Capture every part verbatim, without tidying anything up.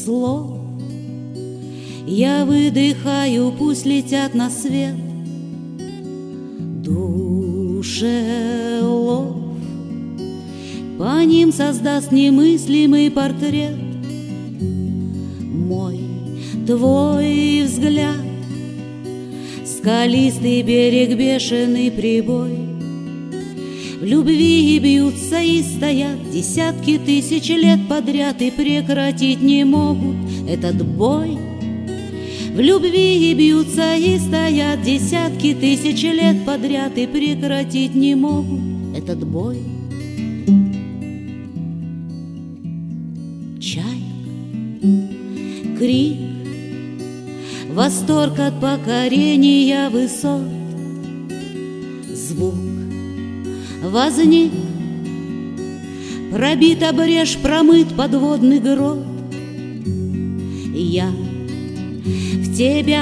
слов. Я выдыхаю, пусть летят на свет душелов. По ним создаст немыслимый портрет мой, твой взгляд. Скалистый берег, бешеный прибой. В любви и бьются, и стоят десятки тысяч лет подряд, и прекратить не могут этот бой. В любви и бьются, и стоят десятки тысяч лет подряд, и прекратить не могут этот бой. Чаек, крик, восторг от покорения высот. Звук возник, пробита брешь, промыт подводный грот. Я в тебя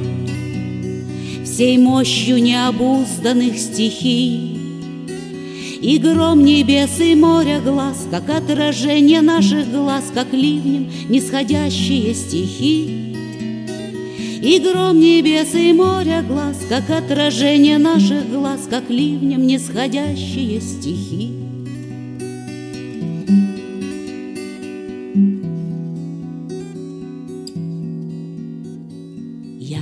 всей мощью необузданных стихий, и гром небес и моря глаз, как отражение наших глаз, как ливнем нисходящие стихи. И гром небес и моря глаз, как отражение наших глаз, как ливнем нисходящие стихи. Я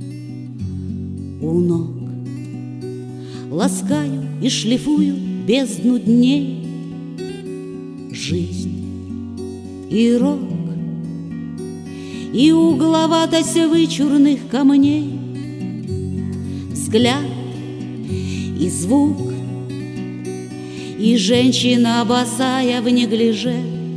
у ног ласкаю и шлифую бездну дней, жизнь и рок, и угловатость вычурных камней, взгляд и звук, и женщина босая в неглиже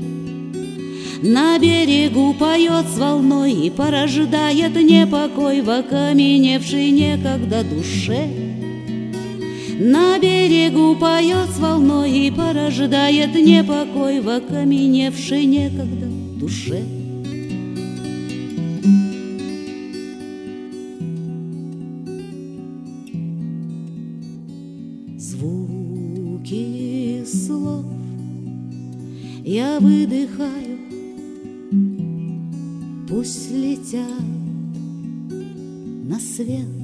на берегу поет с волной и порождает непокой в окаменевшей некогда душе. На берегу поет с волной и порождает непокой в окаменевшей некогда душе. Звуки слов я выдыхаю, пусть летят на свет.